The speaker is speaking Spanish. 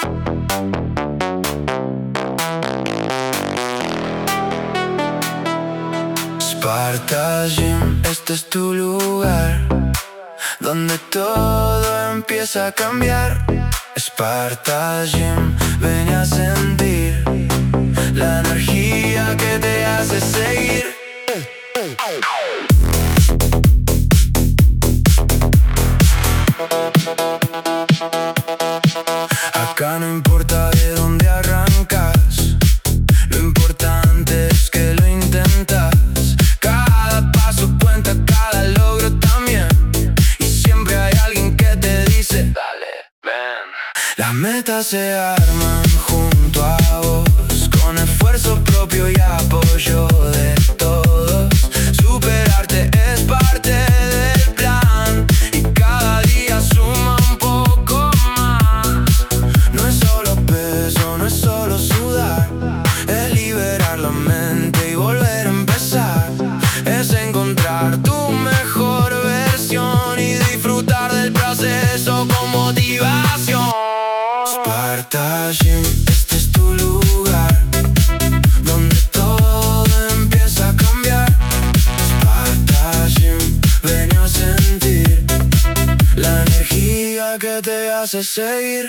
Sparta Gym, este es tu lugar, donde todo empieza a cambiar. Sparta Gym, ven a sentir la energía que te hace seguir. Acá no importa de dónde arrancas, lo importante es que lo intentas. Cada paso cuenta, cada logro también, y siempre hay alguien que te dice: dale, ven. Las metas se arman junto a vos, con esfuerzo propio y apoyo de todos. Superarte es parte del plan, y cada día suma un poco más. No es solo peso, no es solo sudar, es liberar la mente y volver a empezar. Es encontrar tu mejor versión y disfrutar del proceso con motivación. Sparta Gym, este es tu lugar, donde todo empieza a cambiar. Sparta Gym, ven a sentir la energía que te hace seguir.